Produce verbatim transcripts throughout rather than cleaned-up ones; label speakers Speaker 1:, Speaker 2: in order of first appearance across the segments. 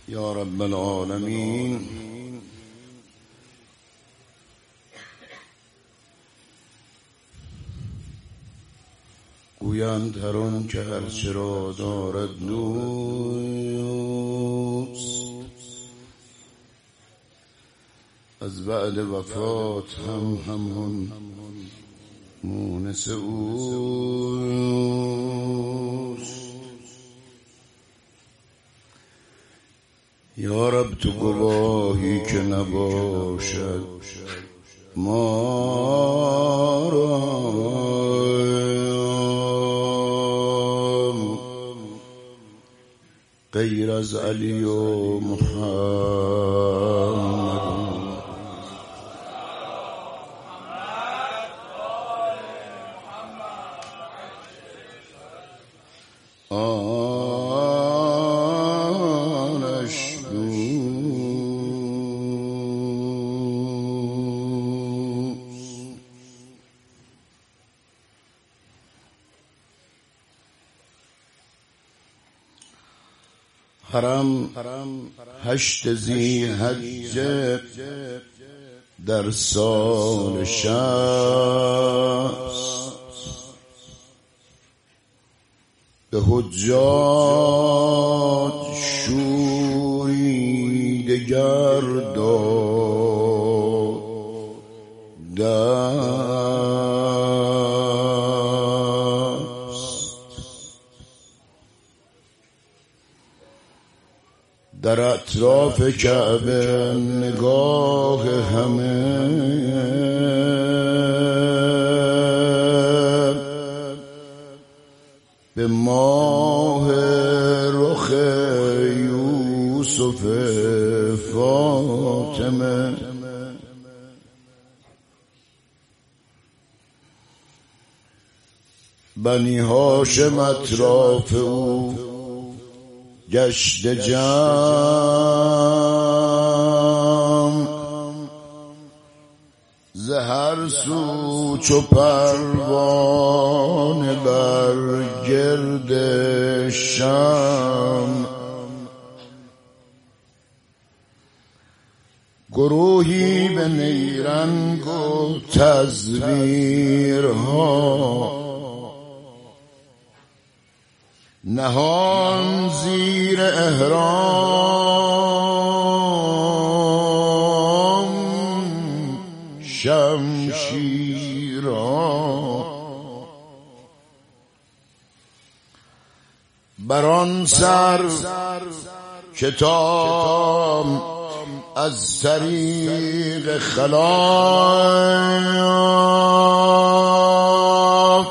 Speaker 1: یا رب العالمین. گویند هر آن که هرچه را دارد دوست، از بعد وفات هم همون مونس اوست. یا رب تو گواهی که نباشد ما را غیر از علی و محمد. آنش دوست. حرم هشت ذی حجه در سال شصت، به حجاج شوری دگر داد دست. در اطراف کعبه نگاه همه به ماه رخ یوسف فاطمه. بنی هاشم اطراف او گشت جمع، ز هر سو چو پروانه بر گرد شمع. گروهی به نیرنگ و تزویرها، نهان زیر احرام شمشیرها. بر آن سر کتاب از طریق خلاف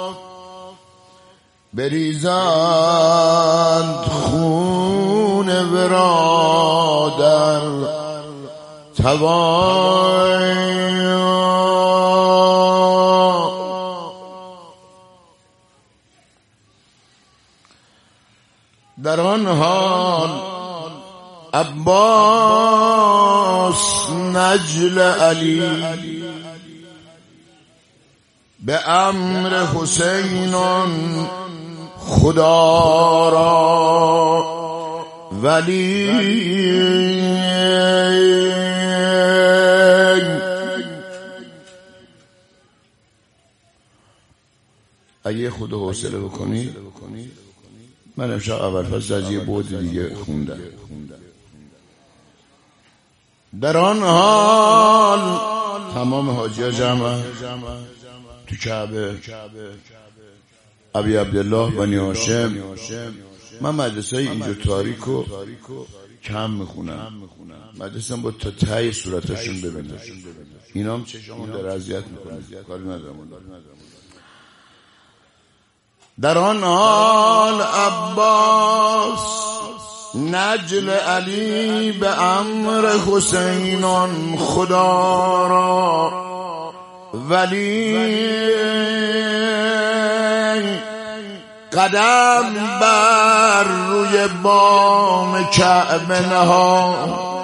Speaker 1: بریزند خون ورا در توان. در آن حال عباس نجل علی به امر حسین خدا را ولی اگه خود حوصله بکنی، من امشب اول فصل از یه بود دیگه خوندم. در آن حال تمام حاجی جمع تو کعبه، ابی عبدالله بنی هاشم. من مدرسه اینجا تاریکو کم میخونم، مدرسه با تا تای صورتشون ببینم، اینا هم چشمون در اذیت میکنه، کاری ندارم. در آن حال عباس نجل علی به امر حسین خدا را ولی قدم بر روی بام کعبه نهاد.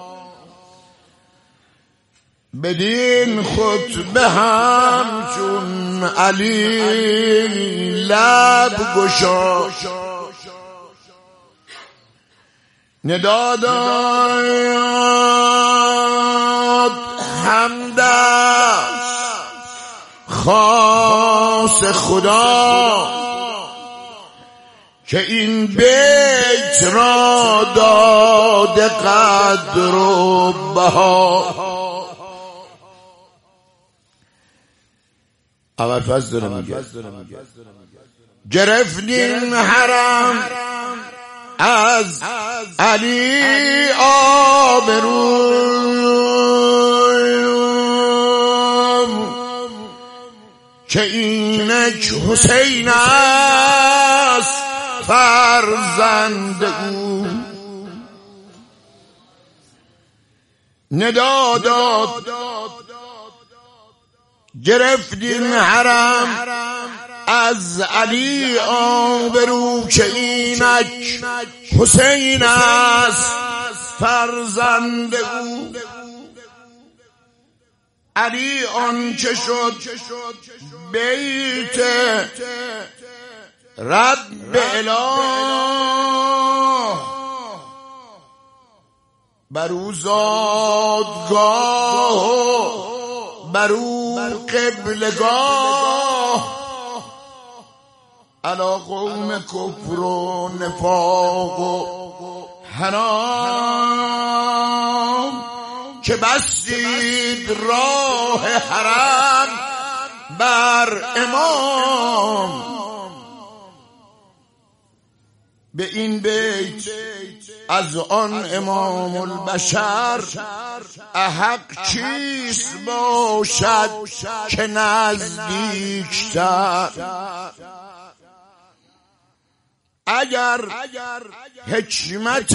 Speaker 1: بدین خطبه همچون علی لب گشا ندا داد حمد خاص خدا که این بیت را داده قدر و بها. اول فصل داره میگه گرفتیم حرم از علی آبروم که اینک حسین است فرزند او. ندا داد گرفتیم حرم از علی آبرو که اینک حسین است فرزند او. علی آنچه شد بیت رب اله برو زادگاه برو قبلگاه علا قوم کفر و نفاق و حرام که بستید راه حرم بر امام. به این بیت از آن امام البشر احق چیست باشد که نزدیکتر. اگر حکمت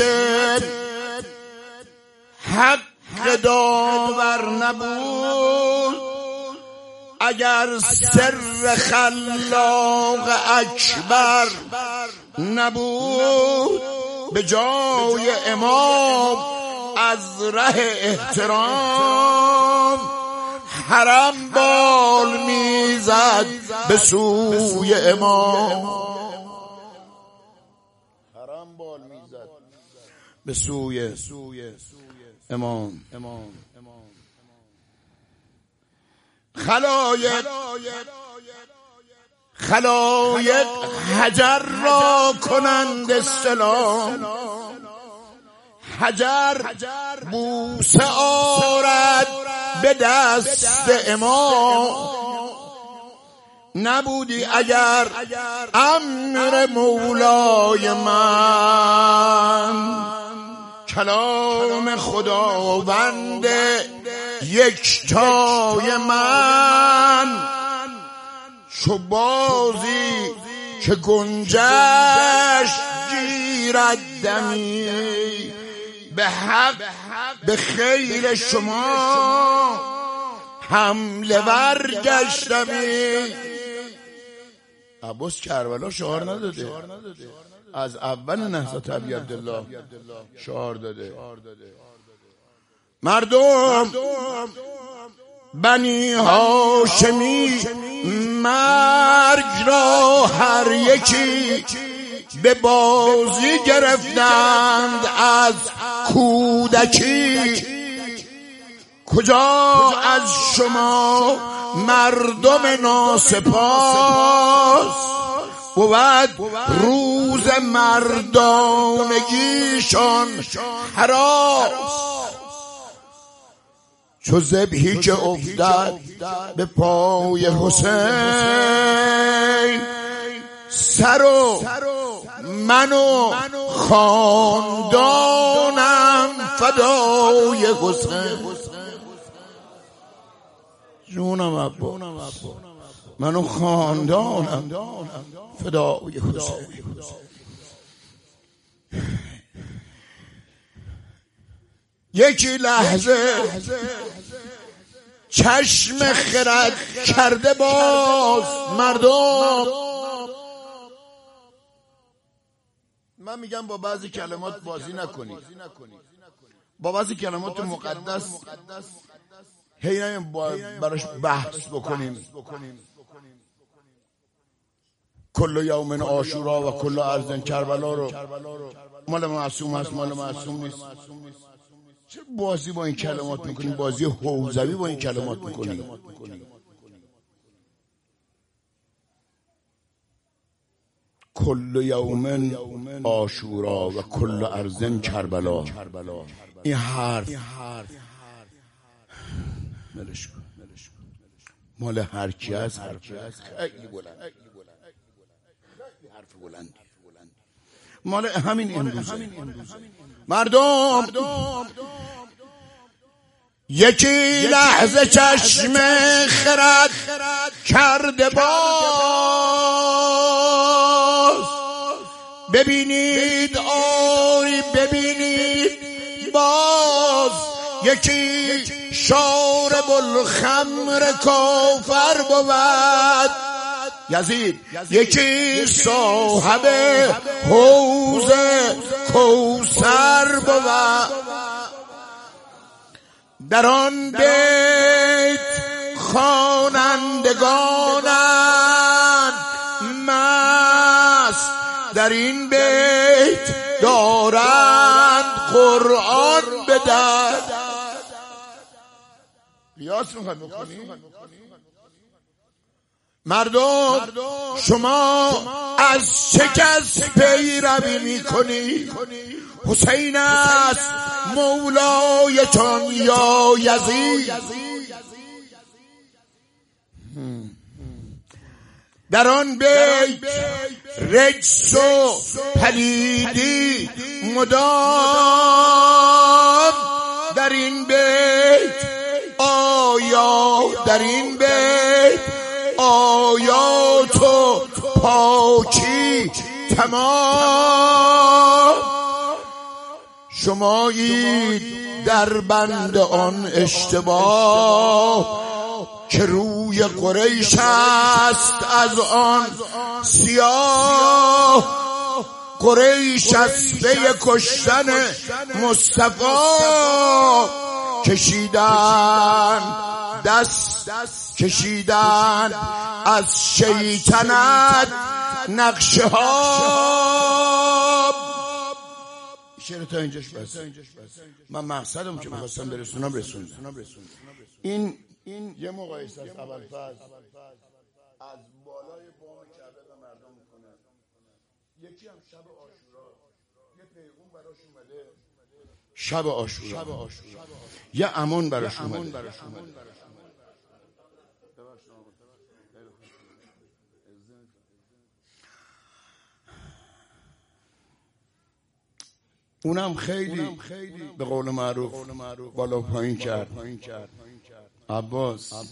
Speaker 1: حق داور نبود، اگر سر خلاق اکبر نبود، به جای امام از ره احترام حرم بال میزد به سوی امام. حرم بال میزد به سوی امام. خلایق خلایق حجر را کنند سلام، حجر بوسه آرد به دست امام. نبودی اگر امر مولای من، کلام خداوند یکتای من، چو بازی که گنجش گیرد دمی، به حق به خیر شما حمله ور گشتمی. عباس کربلا شعار نداده، از اول نهضت ابی عبدالله شعار داده. مردم بنی هاشمی مرگ را هر یکی به بازی گرفتند از کودکی. کجا از شما مردم ناسپاس بود روز مردانگیشان هراس. چو ذبحی که افتد به پای حسین، سر و من و خاندانم فدای حسین. جونم ابا من و خاندانم فدای حسین. یکی لحظه چشم خرد کرده باز مردم. من میگم با بعضی کلمات بازی نکنید، با بعضی کلمات مقدس هی نمیم براش بحث بکنیم. کل یوم عاشورا و کل ارض کربلا رو مال معصوم هست، مال معصوم نیست. چه بازی با این کلمات میکنی؟ بازی حوزوی با این کلمات میکنی. کل یوم عاشورا و کل ارض کربلا. این حرف ملش کن، مال هر کی است، خیلی بلند، حرف بلندی، مال همین امروزه. مردم یکی لحظه چشم خرد کرده باز، ببینید آری ببینید باز، یکی شارب الخمر کافر بود، یزید یکی صاحب حوض کوثر بود. در آن بیت خوانندگانند مست، در این بیت دارند قرآن به دست. قیاس میخواد بکنی؟ مردم شما از چه کس پیروی میکنی؟ حسین است مولایتان یا یزید؟ در آن بیت رجس و پلیدی مدام، در این بیت آیا در این بیت آیات و پاکی تمام. شمایید در بند آن اشتباه که روی قریش است از آن سیاه. قریش از پی کشتن مصطفی کشیدن دست کشیدن از شیطنت نقشه ها. شعر تا اینجاش بس. من مقصدم که می‌خواستم برسونم رسوندم. این این یه مقایسه است. ابوالفضل از بالای بام کعبه به مردم میکنه. یکی هم شب عاشورا یه پیغام براش اومده، شب عاشورا یه امان براش اومده. اونم خیلی به قول معروف بالا پایین کرد. عباس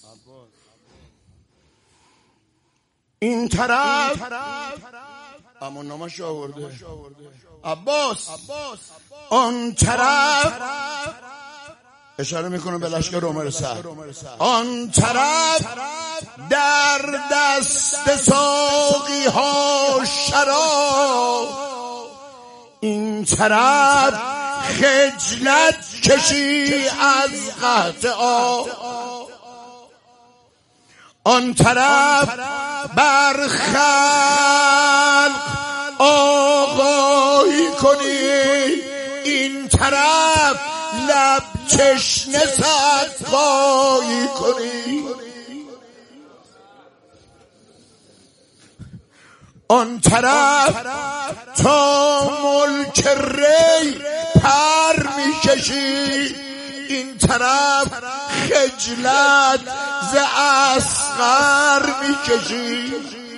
Speaker 1: این طرف اما نامش آورده، عباس آن طرف اشاره میکنه به لشکر عمر سعد. آن طرف در دست ساقی ها شراب، این طرف خجلت کشی از قحط آب. آن طرف بر خلق آقایی کنی، این طرف لب چشنه صدقایی کنی. آن طرف تا ملک ری پر میکشی، این طرف خجلت ز اصغر میکشی.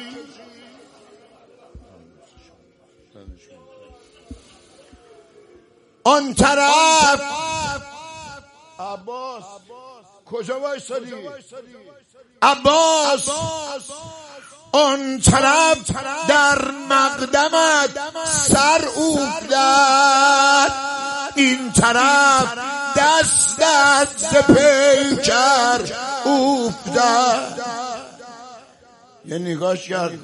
Speaker 1: آن طرف عباس کجا وایسادی؟ عباس آن طرف در مقدمت سر اوفتد، این طرف دستت ز پیکر اوفتد. یه نگاش کرد،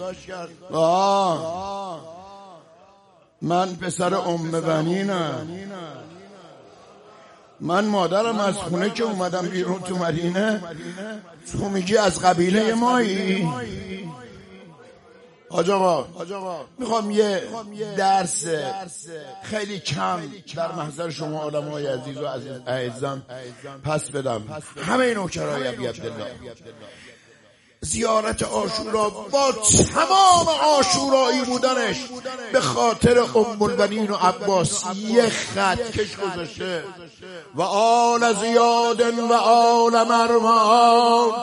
Speaker 1: آه من پسر ام بنینم، من مادرم از خونه که اومدم بیرون تو مدینه، تو میگی از قبیله مایی؟ حاج آقا میخوام یه درس خیلی کم در محضر شما علمای عزیز و عزیزم پس بدم. همه نوکرای ابی عبدالله زیارت عاشورا با تمام عاشورایی بودنش به خاطر ام البنین و عباس یه خط کش گذاشته و آل زیاد و آل مرمان.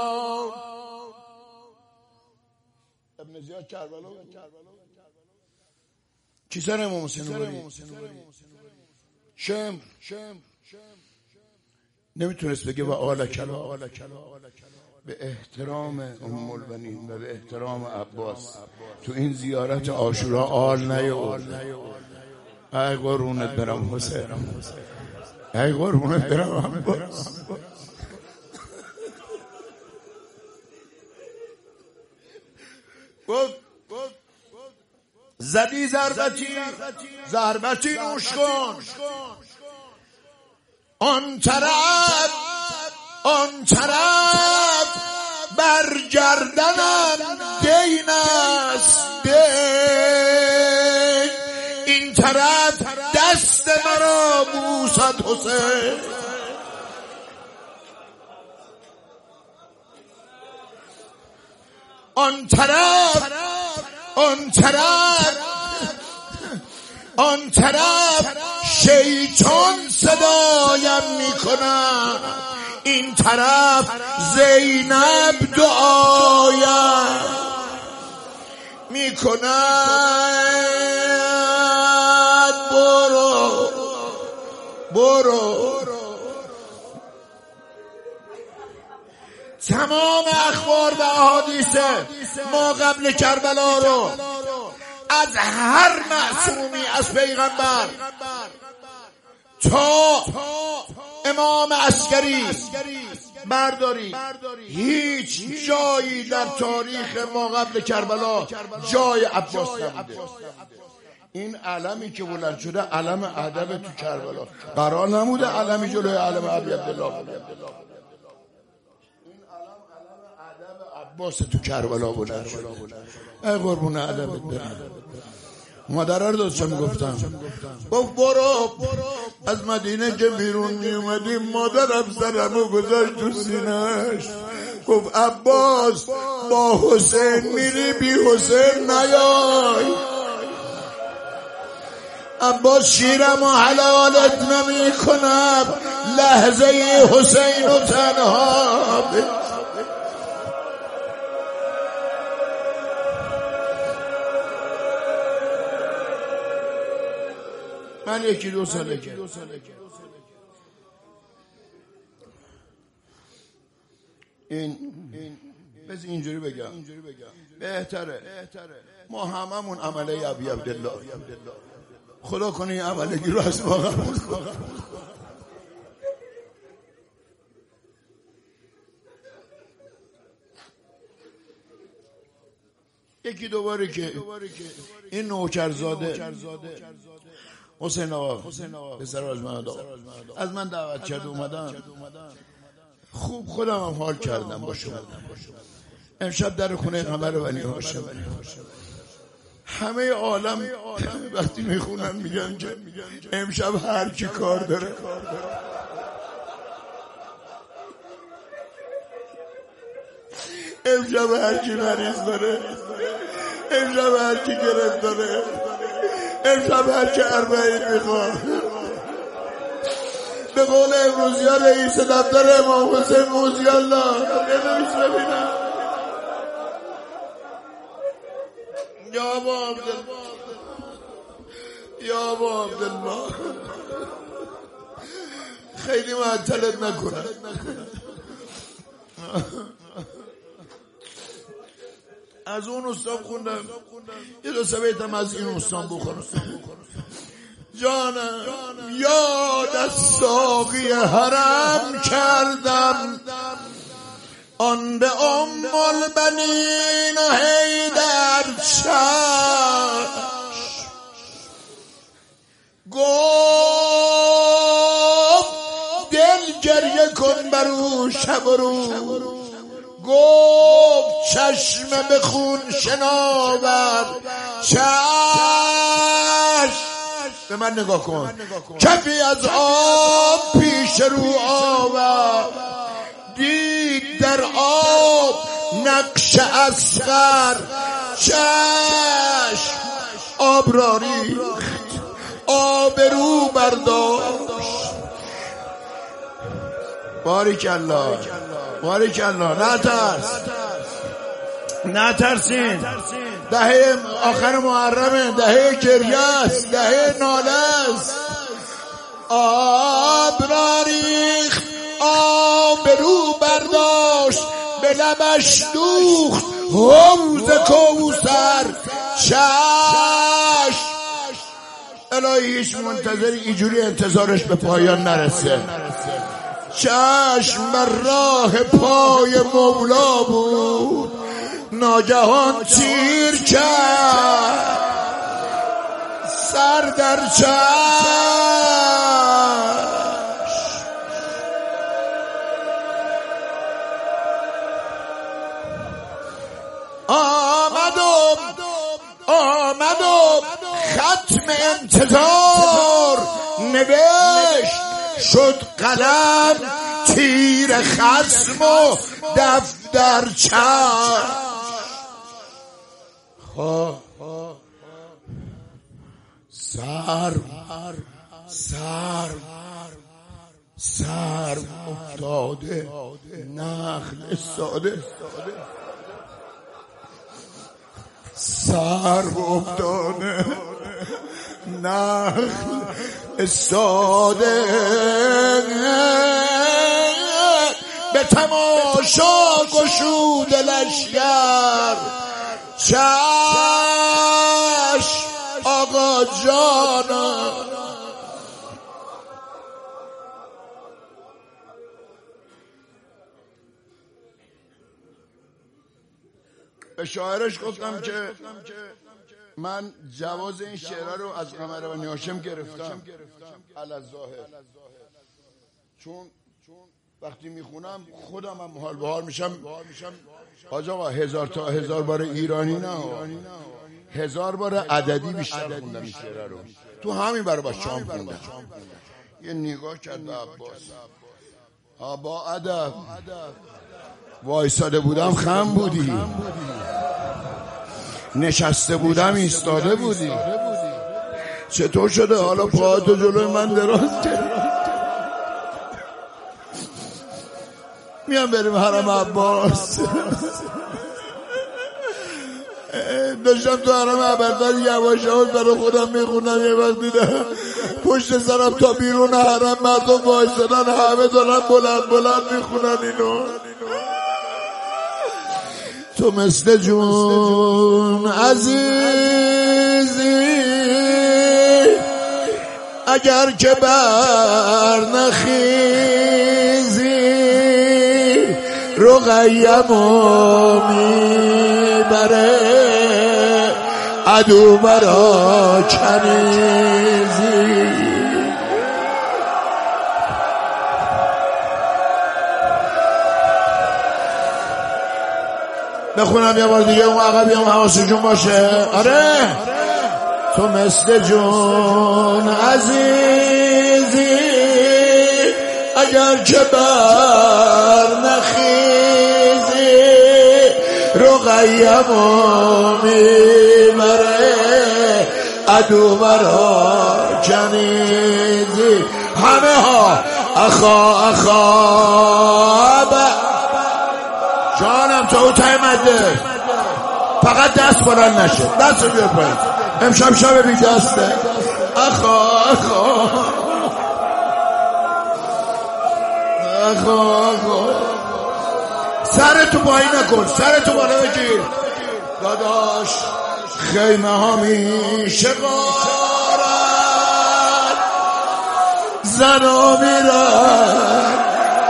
Speaker 1: ابن زیاد کربلا کی سر امام حسین ولی شم نمیتونست بگه و آل کلا به احترام ام البنین و به احترام عباس تو این زیارت عاشورا آل نیورد. ای قربونت برم حسین، ای قربونت برم عباس. زدی ضربتی ضربتی نوش کن، آن طرف آن طرف بر گردنم دین است دین، این طرف دست مرا بوسد حسین. آن طرف آن طرف آن طرف شیطان صدایم میکنم، این طرف زینب دعایم میکند. برو برو تمام اخبار و احادیث ما قبل کربلا رو از هر معصومی از پیغمبر تا امام عسکری برداری، هیچ جایی در تاریخ ما قبل کربلا جای عباس نبوده. این علمی که بلند شده علم ادب تو کربلا، قرار نموده علمی جلوی علم ابی عبدالله بلند. عباس تو کربلا بلند شده. ای قربون ادبت برم. مادر رو داشتم گفتم گفت برو از مدینه که بیرون می اومدیم مادرم سرمو گذاشت تو سینه‌اش، گفت عباس با حسین میری بی حسین نیای. عباس شیرم و حلالت نمی کنم لحظه حسین و تنها ب... من یکی دو ساله که این بس اینجوری بگم بهتره ما هممون عمله ابی عبدالله خدا کنه این عملگی رو از ما قبول کنه. یکی دوباره که این نوکرزاده حسین آقا پسر از من از من دعوت کرد اومدم، خوب خودم هم حال کردم با شما. امشب در خونه قمر بنی هاشم همه عالم وقتی میخونن میگن که امشب هر کی کار داره امشب هر کی مریض داره، امشب هر کی گرفت داره، امشب هر کی اربعین میخواد. به قول امروزی ها رئیس دفتر امام حسین موزی الله بنویس ببینم یا با عبدالله یا با عبدالله خیلی معطلت نکنه. از اون استاد خوندم یه دو سه بیتم از این استاد بخونم. جانم یاد از ساقی حرم کردم آن به ام البنین و حیدر چشم گفت دل گریه کن بر او شب و روز، گفت چشم به خون شناور، چشم به من نگاه کن، کفی از آب پیش رو آورد، دید در آب نقش اصغر، چشم آب را ریخت، آب رو برداشت. باریکالله باریکالله. نترس نترسین، دهه آخر محرمه، دهه گریه است، دهه ناله است. آب را ریخت، آب رو برداشت، به لبش دوخت حوض کوثر، چشم. الهی هیچ منتظری اینجوری انتظارش به پایان نرسه. چشم بر راه پای مولا بود، ناگهان تیر کرد سر در چشم. آمدم آمدم ختم انتظار نوشت، شد قلم تیر خصم و دفتر چشم. سر سر سر افتاده، نخل ساده، سر افتاده، نخل استاده، به تماشا گشود لشگر، چشم آقا جانا. به شاعرش گفتم که من جواز این شعره رو از قمربانی هاشم گرفتم الظاهر، چون وقتی میخونم خودم هم حال به حال میشم. حاج آقا هزار تا هزار بار ایرانی نه، هزار بار عددی بیشتر خوندم این شعره رو، تو همین برای با شام خوندم. یه نگاه کرد به عباس، با ادب وایساده بودم خم بودی، نشسته بودم ایستاده بودی، چطور شده حالا پاهاتو جلوی من دراز کرد؟ میام بریم حرم عباس. داشتم تو حرم عباس یواش یواش برای خودم میخونم، یه وقت دیدم پشت سرم تا بیرون حرم مردم وایسادن، همه دارن بلند بلند میخونن اینو. تو مثل جون عزیزی اگر که بر نخیزی، رقیمو میبره عدو مرا کنیزی. بخونم یه بار دیگه، اون عقبی هم حواسشون باشه. آره تو مثل جون عزیزی اگر که بر نخیزی، رقیمو میبره عدو مرا کنیزی. همه ها اخا اخا جانم تو تایمده، فقط دست بلند نشه، دست رو بیار پایین، امشب شب بی دسته. اخا اخا اخا اخا سرتو پایین نکن، سرتو بالا بگیر داداش. خیمه ها میشه غارت، زنا میرن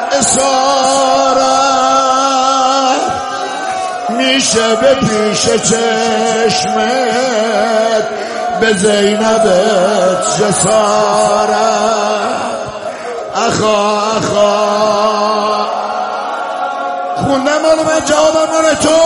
Speaker 1: اسارت، میشه به پیش چشمت به زینبت جسارت. اخا اخا خوندن مال من، جوابم مال تو.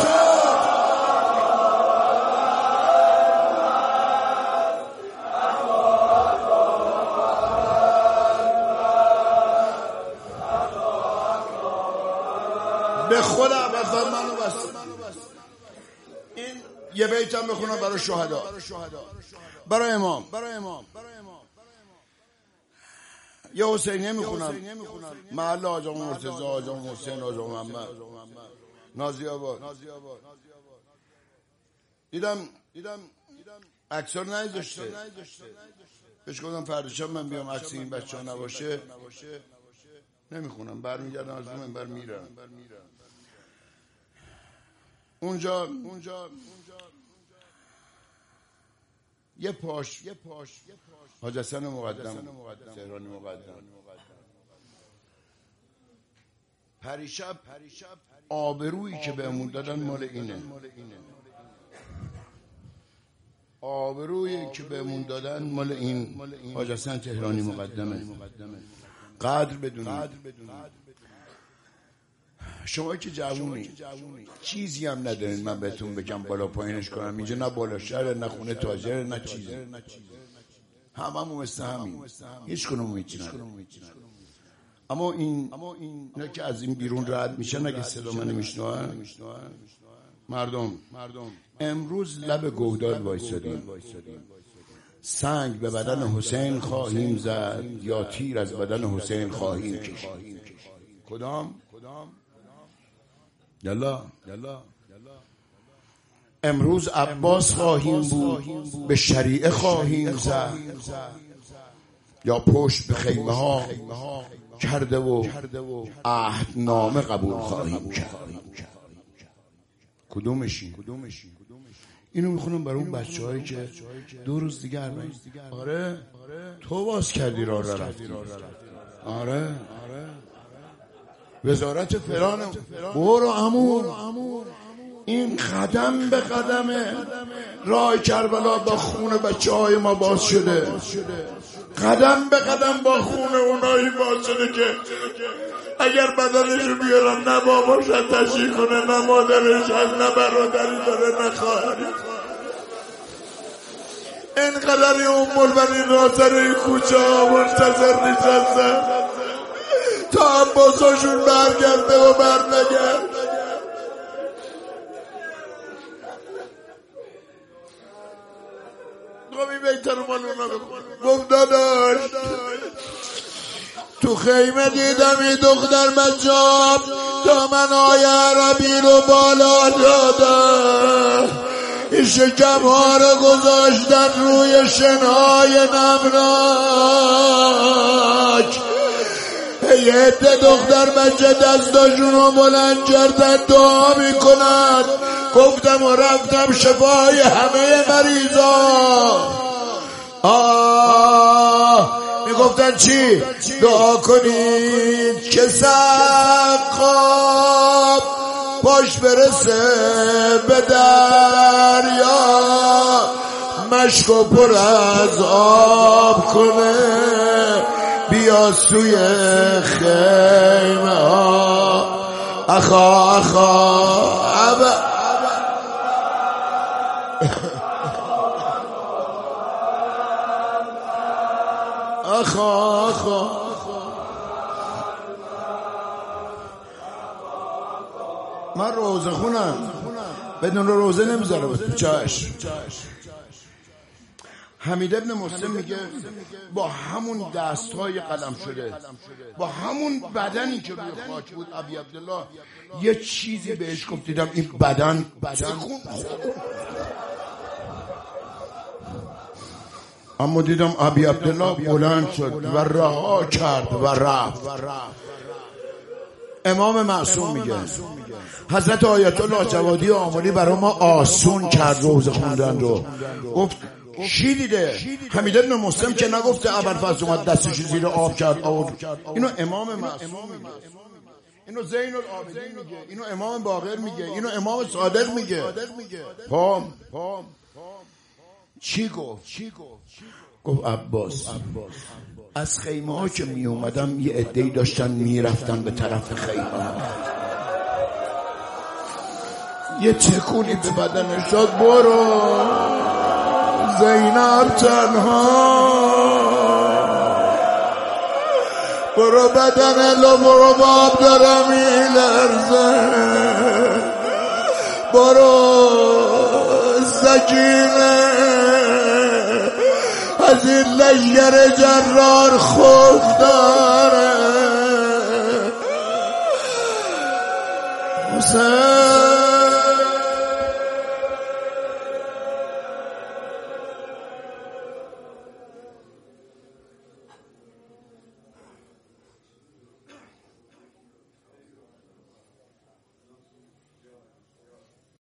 Speaker 1: به خدا بفرم منو بس. این یه بیتم بخونم برای شهدا، برای امام. یه حسینیه میخونم، محل آقا مرتضی، آقا حسین، آقا محمد، نازی آباد. دیدم عکس‌ها رو نذاشته، بهش گفتم فردا من بیام عکس این بچه‌ها نباشه نمیخونم، برمیگردم از اون منبر میرم. اونجا اونجا یه پاش حاج حسن مقدم، تهرانی مقدم، پریشب آبرویی که بهمون دادن مال اینه، آبرویی که بهمون دادن مال این حاج حسن تهرانی مقدمه. قدر بدونید. شما که جوونی چیزی هم ندارین من بهتون بگم بالا پایینش کنم. اینجا نه بالا شهر، نه خونه تاجر، نه چیزی، هممون مثل همین، هیچ کنم هیچی نداریم. اما این اینا که از این بیرون رد میشن، اگه صدا من میشنون مردم، امروز لب گودال وایسادیم، سنگ به بدن حسین خواهیم زد یا تیر از بدن حسین خواهیم کشید. کدام؟ یلا امروز عباس خواهیم بود، به شریعه خواهیم زد یا پشت به خیمه ها کرده و عهدنامه قبول خواهیم کرد. کدومشی؟ اینو میخونم برای اون بچه هایی که دو روز دیگه هرمین. آره تو باز کردی را را رفتی. آره وزارت فلان برو عمو، این قدم به قدم راه کربلا با خون بچه های ما باز شده، قدم به قدم با خون اونایی باز شده که اگر بدنشو بیارم نه باباش تشریح کنه، نه مادرش هست، نه برادری داره، نه خواهری. اینقدر اون ملبنی ناصر کوچه ها منتظر نشستن تا عباساشون برگرده و برنگرد. گمی بیتر مال اونا بکن. گفت داداش تو خیمه دیدم این دختر مجاب دامنای عربی رو بالا دادم، این شکم ها رو گذاشتن روی شنهای نمناک، یه عده دختر بچه دستاشون رو بلند کردن دعا میکنن. گفتم و رفتم شفای همه مریضا. آه میگفتن چی؟ دعا کنید که سقاب باش برسه به دریا، مشک و پر از آب کنه بیا سوی خیمه ها. اخا اخا عبا اخا اخا من روزه خونم، بدون روزه نمیذاره چاش. حمید ابن مسلم میگه با همون دستهای قلم شده، با همون بدنی که روی خاک بود، ابی عبدالله یه چیزی بهش گفت، دیدم این بدن تکون خورد. اما دیدم ابی عبدالله بلند شد و رها کرد و رفت. امام معصوم میگه حضرت آیت الله جوادی آملی برای ما آسون کرد روزه خوندن رو. گفت چی دیده؟ حمید ابن مسلم که نگفته ابوالفضل اومد دستش زیر آب کرد آورد. اینو امام معصوم میگه، اینو زین العابدین میگه، اینو امام باقر میگه، اینو امام صادق میگه. پام چی گفت؟ گفت عباس از خیمه ها که می اومدم یه عده‌ای داشتن میرفتن به طرف خیمه ها. یه تکونی به بدنش داد. برو زینب تنها، برو بدن لبرباب داره میلرزه، برو سکینه از این لشگر جرار خفتن.